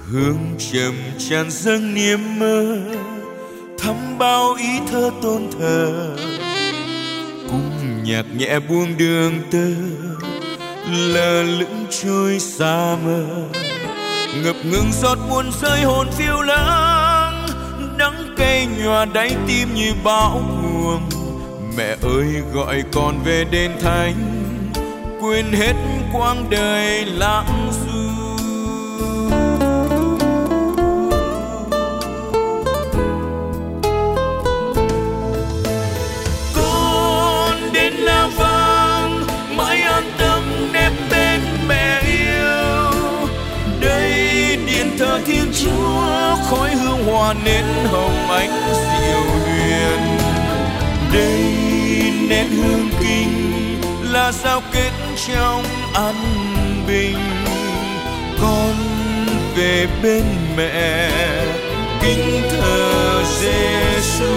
hương trầm tràn dâng niềm mơ, thắm bao ý thơ tôn thờ, cung nhạc nhẹ buông đường tơ, lờ lững trôi xa mơ, ngập ngừng giọt buồn rơi hồn phiêu lãng, đắng cay nhòa đáy tim như bão cuồng. Mẹ ơi gọi con về đền thánh, quên hết quãng đời lãng du. Con đến La Vang mãi an tâm nép bên mẹ yêu, đây điện thờ Thiên Chúa, khói hương hoa nến hồng ánh diệu huyền. Đây nén hương kinh là giao kết trong an bình. Con về bên mẹ kính thờ Giêsu.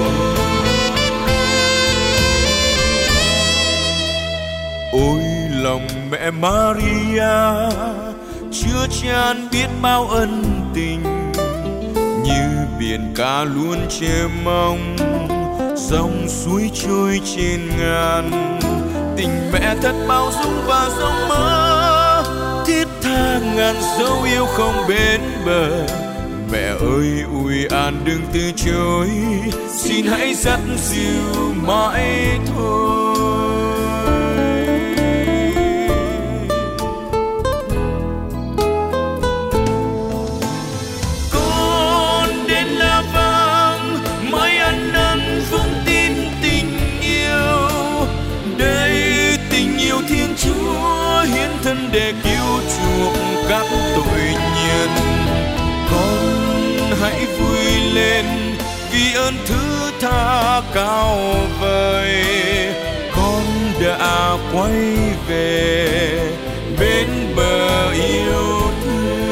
Ôi lòng mẹ Maria chứa chan biết bao ân tình, như biển cả luôn chờ mong dòng suối trôi trên ngàn. Tình mẹ thật bao dung và rộng mơ, thiết tha ngàn dấu yêu không bến bờ. Mẹ ơi ủi an đừng từ chối, xin hãy dắt dìu mãi thôi. Con đến La Vang mãi ăn năn vững tin tình yêu, đây tình yêu Thiên Chúa hiến thân để cứu chuộc các tội nhân. Con hãy vui lên vì ơn thứ tha cao vời, con đã quay về bên bờ yêu thương.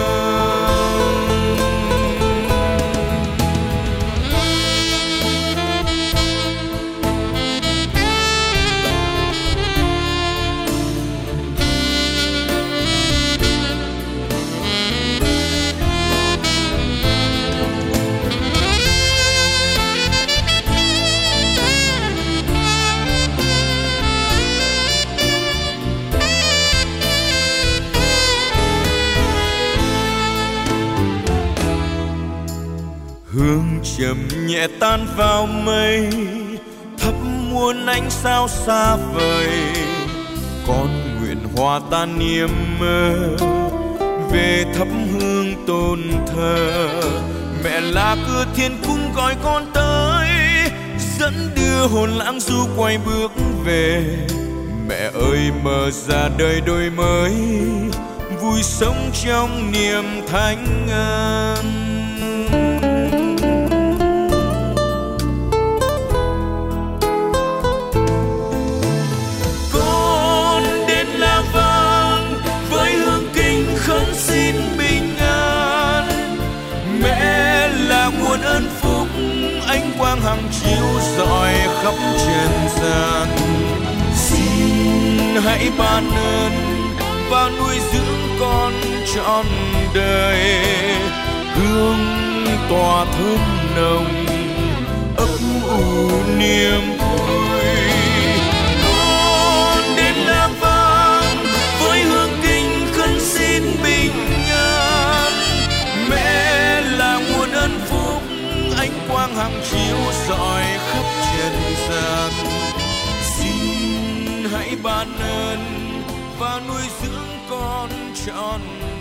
Hương trầm nhẹ tan vào mây, thắp muôn ánh sao xa vời. Con nguyện hòa tan niềm mơ, về thắp hương tôn thờ. Mẹ là cửa thiên cung gọi con tới, dẫn đưa hồn lãng du quay bước về. Mẹ ơi mở ra đời đôi mới, vui sống trong niềm thánh ân. Xin bình an, mẹ là nguồn ơn phúc, ánh quang hằng chiếu rọi khắp trần gian. Xin hãy ban ơn và nuôi dưỡng con trọn đời, hương tỏa thơm nồng ấp ủ niềm vui. Con đến La Vang với hương kinh khấn xin bình an, mẹ là nguồn ơn phúc, ánh quang hằng chiếu rọi khắp trần gian. Xin hãy ban ơn và nuôi dưỡng con trọn